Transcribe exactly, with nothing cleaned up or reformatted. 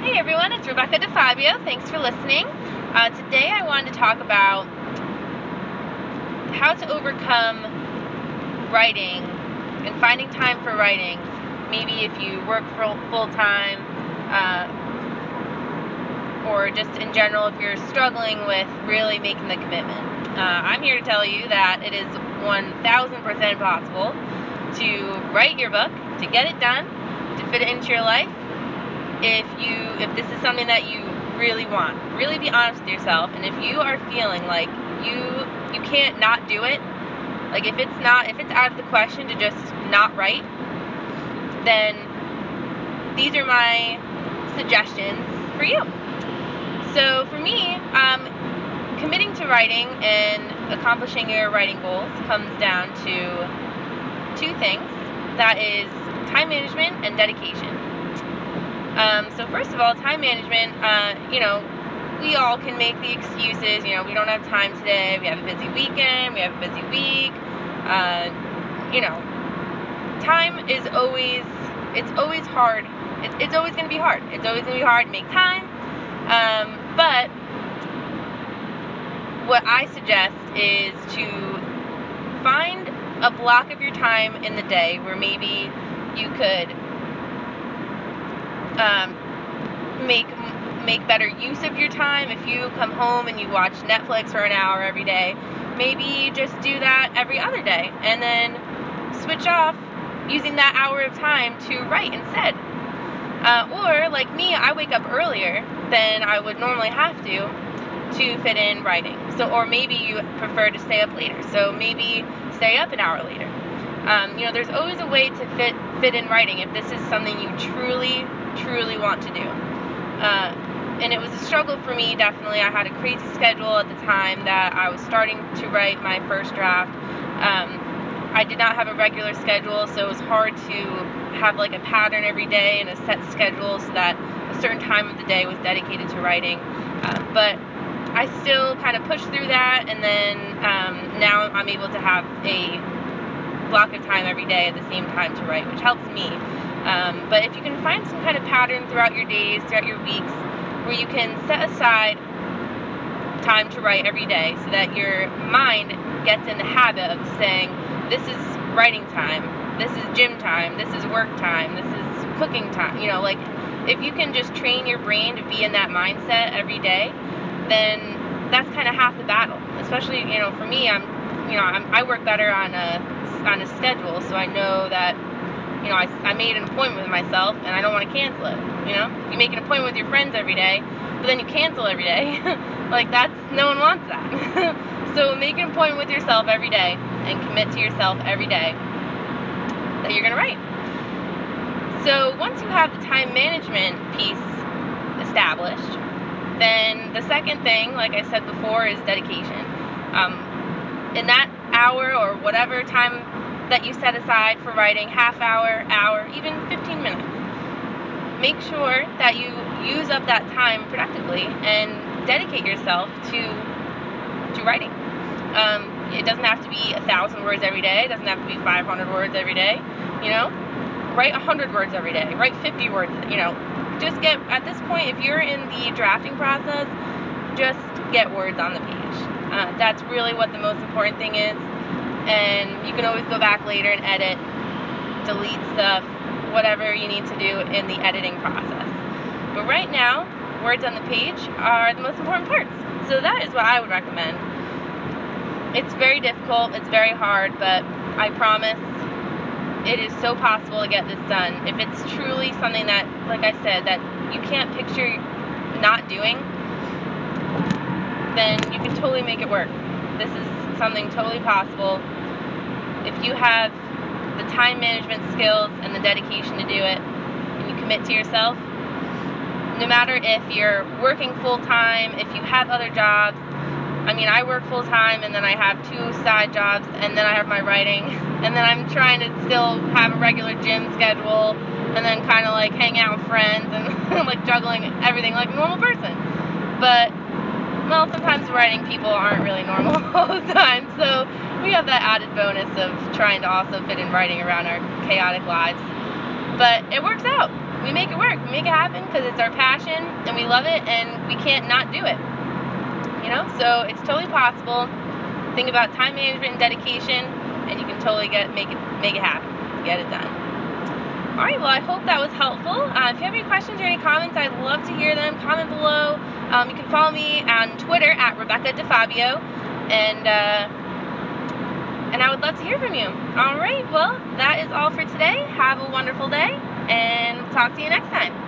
Hey everyone, it's Rebecca DeFabio. Thanks for listening. Uh, today I wanted to talk about how to overcome writing and finding time for writing. Maybe if you work full time, uh, or just in general if you're struggling with really making the commitment. Uh, I'm here to tell you that it is one thousand percent possible to write your book, to get it done, to fit it into your life. If you, if this is something that you really want, really be honest with yourself. And if you are feeling like you you can't not do it, like if it's not, if it's out of the question to just not write, then these are my suggestions for you. So for me, um, committing to writing and accomplishing your writing goals comes down to two things. That is time management and dedication. Um, so first of all, time management, uh, you know, we all can make the excuses, you know, we don't have time today, we have a busy weekend, we have a busy week, uh, you know, time is always, it's always hard, it, it's always going to be hard, it's always going to be hard to make time, um, but what I suggest is to find a block of your time in the day where maybe you could Um, make make better use of your time. If you come home and you watch Netflix for an hour every day, maybe just do that every other day and then switch off using that hour of time to write instead. Uh, or like me, I wake up earlier than I would normally have to to fit in writing. So, or maybe you prefer to stay up later, so maybe stay up an hour later. Um, you know, there's always a way to fit fit in writing if this is something you truly truly want to do. Uh, and it was a struggle for me, definitely. I had a crazy schedule at the time that I was starting to write my first draft. Um, I did not have a regular schedule, so it was hard to have like a pattern every day and a set schedule so that a certain time of the day was dedicated to writing. Uh, but I still kind of pushed through that, and then um, now I'm able to have a block of time every day at the same time to write, which helps me. Um, but if you can find some kind of pattern throughout your days, throughout your weeks, where you can set aside time to write every day so that your mind gets in the habit of saying, this is writing time, this is gym time, this is work time, this is cooking time, you know, like if you can just train your brain to be in that mindset every day, then that's kind of half the battle. Especially, you know, for me, I'm, you know, I'm, I work better on a, on a schedule, so I know that, you know, I, I made an appointment with myself, and I don't want to cancel it, you know? You make an appointment with your friends every day, but then you cancel every day. Like, that's, no one wants that. So make an appointment with yourself every day, and commit to yourself every day that you're going to write. So once you have the time management piece established, then the second thing, like I said before, is dedication. Um, in that hour or whatever time that you set aside for writing, half hour, hour, even fifteen minutes, make sure that you use up that time productively and dedicate yourself to to writing. Um, it doesn't have to be a thousand words every day. It doesn't have to be five hundred words every day. You know, write a hundred words every day. Write fifty words. You know, just get, at this point, if you're in the drafting process, just get words on the page. Uh, that's really what the most important thing is. And you can always go back later and edit, delete stuff, whatever you need to do in the editing process. But right now, words on the page are the most important parts. So that is what I would recommend. It's very difficult, it's very hard, but I promise it is so possible to get this done. If it's truly something that, like I said, that you can't picture not doing, then you can totally make it work. This is something totally possible. If you have the time management skills and the dedication to do it, and you commit to yourself, no matter if you're working full-time, if you have other jobs. I mean, I work full-time, and then I have two side jobs, and then I have my writing, and then I'm trying to still have a regular gym schedule, and then kind of like hang out with friends, and like juggling everything like a normal person. But well, sometimes writing people aren't really normal all the time, so we have that added bonus of trying to also fit in writing around our chaotic lives. But it works out. We make it work. We make it happen because it's our passion and we love it and we can't not do it. You know, so it's totally possible. Think about time management and dedication, and you can totally get make it make it happen. Get it done. All right. Well, I hope that was helpful. Uh, if you have any questions or any comments, I'd love to hear them. Comment below. Um, you can follow me on Twitter at Rebecca DeFabio, and uh, and I would love to hear from you. All right. Well, that is all for today. Have a wonderful day, and talk to you next time.